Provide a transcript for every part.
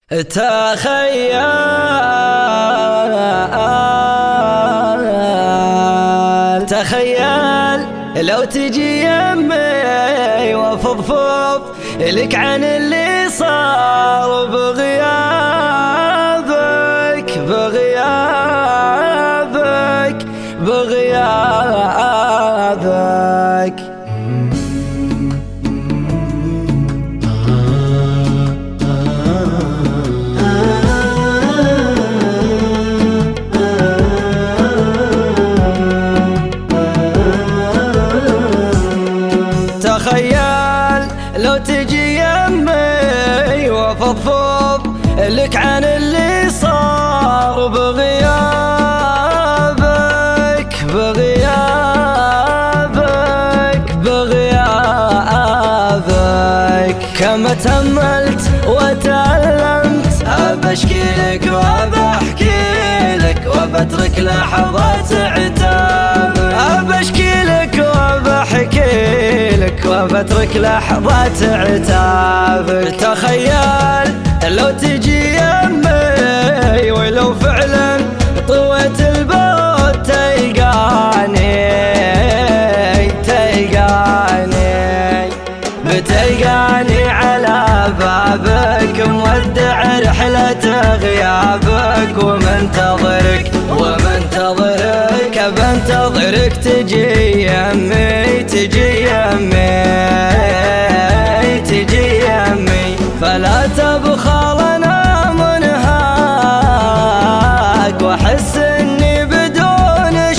تخيل لو تجي يمي وفضفض لك عن اللي صار بغيابك بغيابك بغيابك. تخيل لو تجي يمي وفضفض لك عن اللي صار بغيابك بغيابك بغيابك. كما تأملت وتألمت أبشكي لك وبحكي لك وبترك لحظة عتاب. أبشكي لك وبحكي لك وبترك لحظة عتاب. تخيل لو تجي يمي ولو فعلا طويت البوت تلقاني بتلقاني على بابك مودع رحلة غيابك ومنتظرك بنتظرك تجي يمي تجي يمي. فلا تبخل انا منهاك واحس اني بدون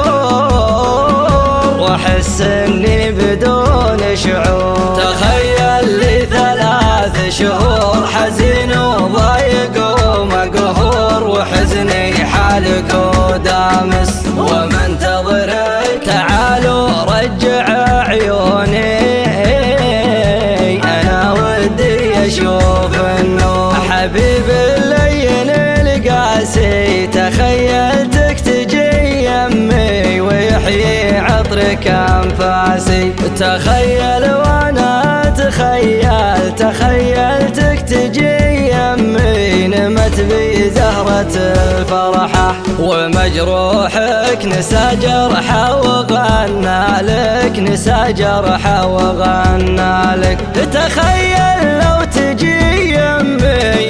شعور تخيل لي 3 شهور حزين وضايق ومقهور وحزني حالك ودامس ومنتظرك. تعالوا رجع عيوني انا ودي اشوف النور حبيبي اللين القاسي. تخيلتك تجي يمي ويحيي عطرك انفاسي. تخيل وانا تخيلتك تجي يمي نمت بي زهرة الفرحة ومجروحك نسى جرحه وغنى لك تخيل لو تجي يمي